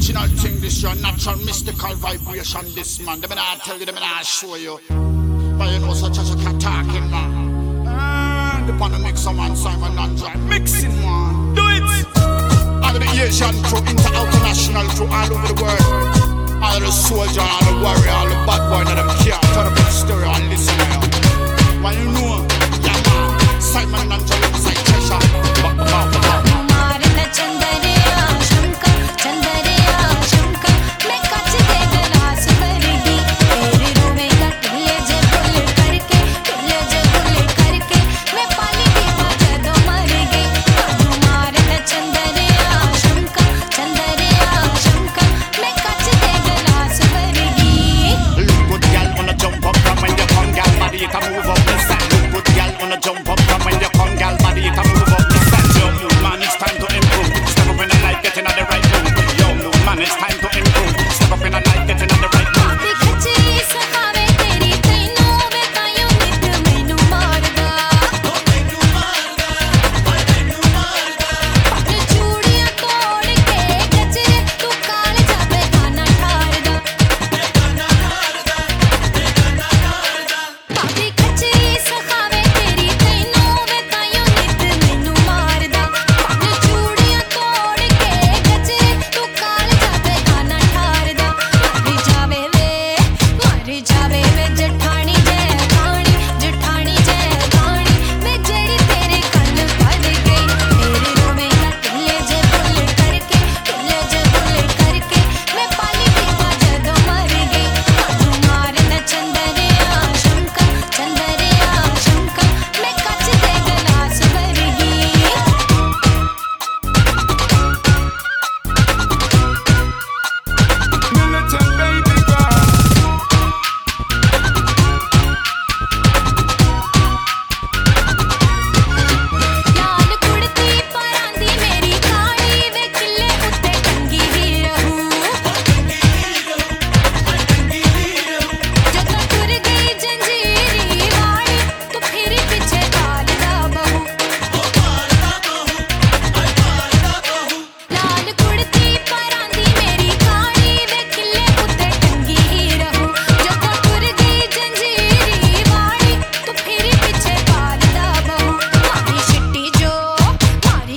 original thing, this your natural mystical vibration, this man. Them I tell you, them I show you. But you know such as you can talking, man. And the pan mix some man Simon Nanja mixing, man. Do it. All of the Asian crew, international crew, all over the world. All of the soldier, all the warrior, all the bad boy, none of them care. Turn up the stereo and listen now. But you know, yeah man, Simon Nanja looks like treasure.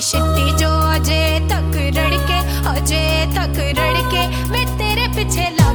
Ajay तक रड़ के मैं तेरे पीछे